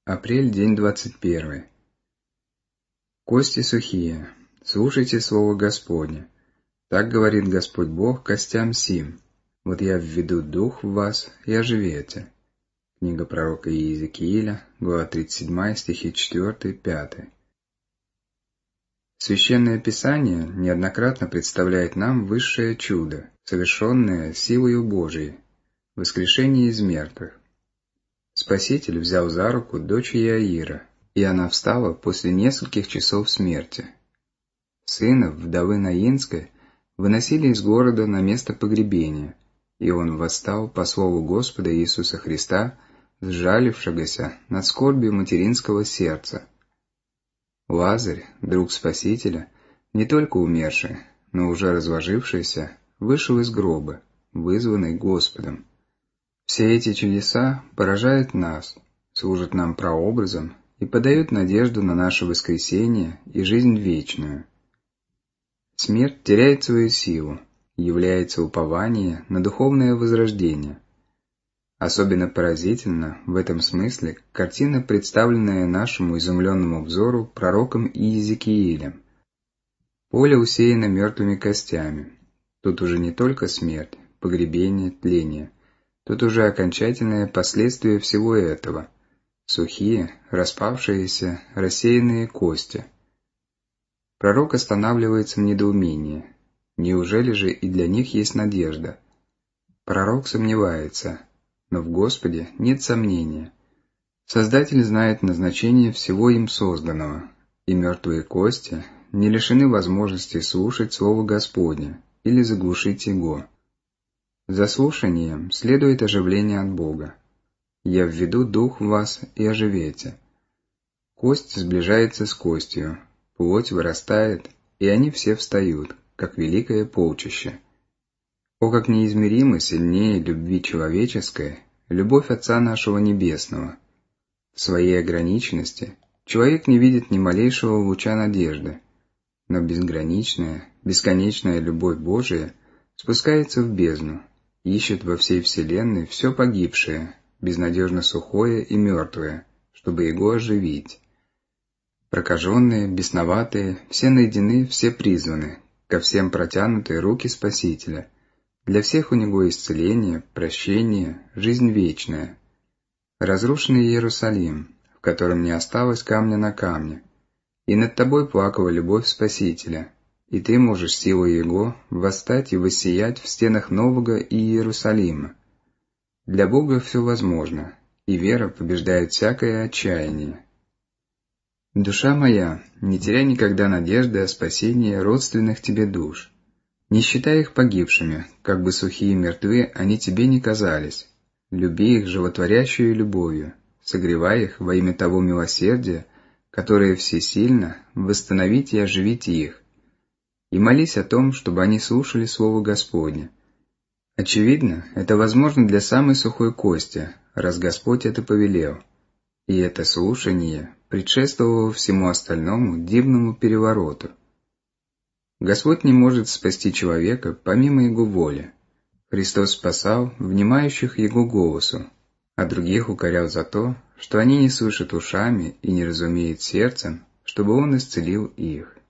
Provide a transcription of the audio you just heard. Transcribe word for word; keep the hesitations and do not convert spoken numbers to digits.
Апрель, день двадцать первый. Кости сухие, слушайте слово Господне. Так говорит Господь Бог костям сим. Вот я введу дух в вас, и оживете. Книга пророка Иезекииля, глава тридцать семь, стихи четыре-пять. Священное Писание неоднократно представляет нам высшее чудо, совершенное силою Божией, воскрешение из мертвых. Спаситель взял за руку дочь Иаира, и она встала после нескольких часов смерти. Сына вдовы Наинской выносили из города на место погребения, и он восстал по слову Господа Иисуса Христа, сжалившегося над скорбью материнского сердца. Лазарь, друг Спасителя, не только умерший, но уже разложившийся, вышел из гроба, вызванный Господом. Все эти чудеса поражают нас, служат нам прообразом и подают надежду на наше воскресение и жизнь вечную. Смерть теряет свою силу, является упование на духовное возрождение. Особенно поразительно в этом смысле картина, представленная нашему изумленному взору пророком Иезекиилем. Поле усеяно мертвыми костями. Тут уже не только смерть, погребение, тление. Тут уже окончательное последствие всего этого. Сухие, распавшиеся, рассеянные кости. Пророк останавливается в недоумении. Неужели же и для них есть надежда? Пророк сомневается, но в Господе нет сомнения. Создатель знает назначение всего им созданного, и мертвые кости не лишены возможности слушать Слово Господне или заглушить его. За слушанием следует оживление от Бога. «Я введу дух в вас, и оживете». Кость сближается с костью, плоть вырастает, и они все встают, как великое полчище. О, как неизмеримо сильнее любви человеческой любовь Отца нашего Небесного! В своей ограниченности человек не видит ни малейшего луча надежды, но безграничная, бесконечная любовь Божия спускается в бездну, ищет во всей вселенной все погибшее, безнадежно сухое и мертвое, чтобы его оживить. Прокаженные, бесноватые, все найдены, все призваны, ко всем протянуты руки Спасителя. Для всех у него исцеление, прощение, жизнь вечная. Разрушенный Иерусалим, в котором не осталось камня на камне, и над тобой плакала любовь Спасителя, и ты можешь силой Его восстать и воссиять в стенах Нового Иерусалима. Для Бога все возможно, и вера побеждает всякое отчаяние. Душа моя, не теряй никогда надежды о спасении родственных тебе душ. Не считай их погибшими, как бы сухие и мертвы они тебе не казались. Люби их животворящую любовью, согревай их во имя того милосердия, которое всесильно восстановить и оживить их. И молись о том, чтобы они слушали Слово Господне. Очевидно, это возможно для самой сухой кости, раз Господь это повелел. И это слушание предшествовало всему остальному дивному перевороту. Господь не может спасти человека помимо Его воли. Христос спасал внимающих Его голосу, а других укорял за то, что они не слышат ушами и не разумеют сердцем, чтобы Он исцелил их.